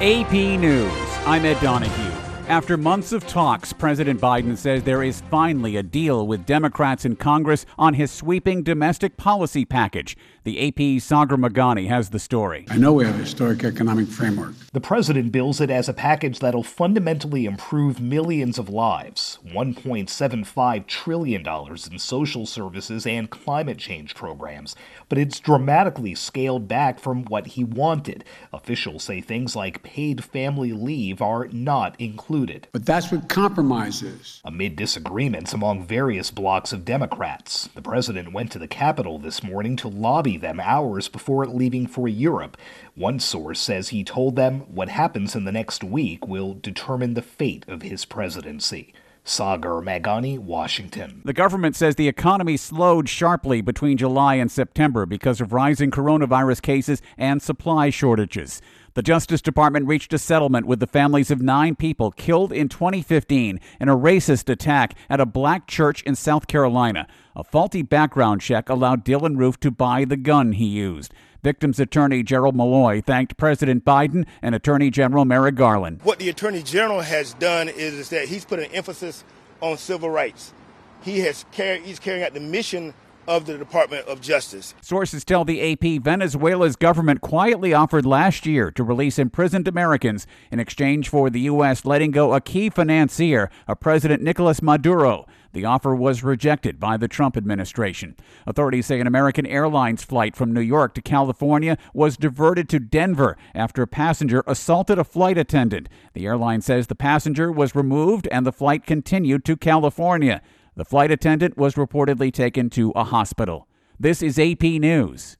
AP News. I'm Ed Donahue. After months of talks, President Biden says there is finally a deal with Democrats in Congress on his sweeping domestic policy package. The AP's Sagar Meghani has the story. I know we have a historic economic framework. The president bills it as a package that'll fundamentally improve millions of lives. $1.75 trillion in social services and climate change programs. But it's dramatically scaled back from what he wanted. Officials say things like paid family leave are not included. But that's what compromise is. Amid disagreements among various blocs of Democrats, the president went to the Capitol this morning to lobby them hours before leaving for Europe. One source says he told them what happens in the next week will determine the fate of his presidency. Sagar Meghani, Washington. The government says the economy slowed sharply between July and September because of rising coronavirus cases and supply shortages. The Justice Department reached a settlement with the families of 9 people killed in 2015 in a racist attack at a black church in South Carolina. A faulty background check allowed Dylan Roof to buy the gun he used. Victims' attorney Gerald Malloy thanked President Biden and Attorney General Merrick Garland. What the Attorney General has done is that he's put an emphasis on civil rights. He's carrying out the mission of the Department of Justice. Sources tell the AP Venezuela's government quietly offered last year to release imprisoned Americans in exchange for the U.S. letting go a key financier of President Nicolas Maduro. The offer was rejected by the Trump administration. Authorities say an American Airlines flight from New York to California was diverted to Denver after a passenger assaulted a flight attendant. The airline says the passenger was removed and the flight continued to California. The flight attendant was reportedly taken to a hospital. This is AP News.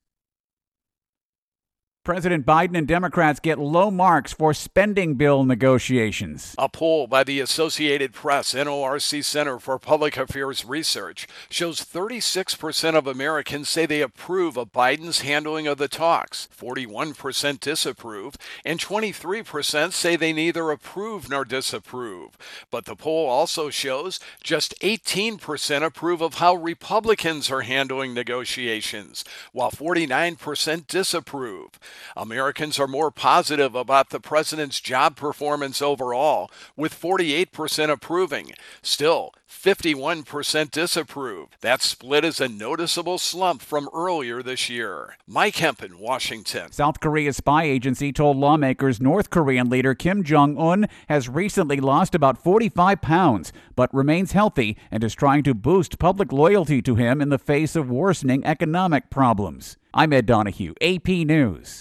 President Biden and Democrats get low marks for spending bill negotiations. A poll by the Associated Press NORC Center for Public Affairs Research shows 36% of Americans say they approve of Biden's handling of the talks, 41% disapprove, and 23% say they neither approve nor disapprove. But the poll also shows just 18% approve of how Republicans are handling negotiations, while 49% disapprove. Americans are more positive about the president's job performance overall, with 48% approving. Still, 51% disapprove. That split is a noticeable slump from earlier this year. Mike Hempen, Washington. South Korea's spy agency told lawmakers North Korean leader Kim Jong-un has recently lost about 45 pounds, but remains healthy and is trying to boost public loyalty to him in the face of worsening economic problems. I'm Ed Donahue, AP News.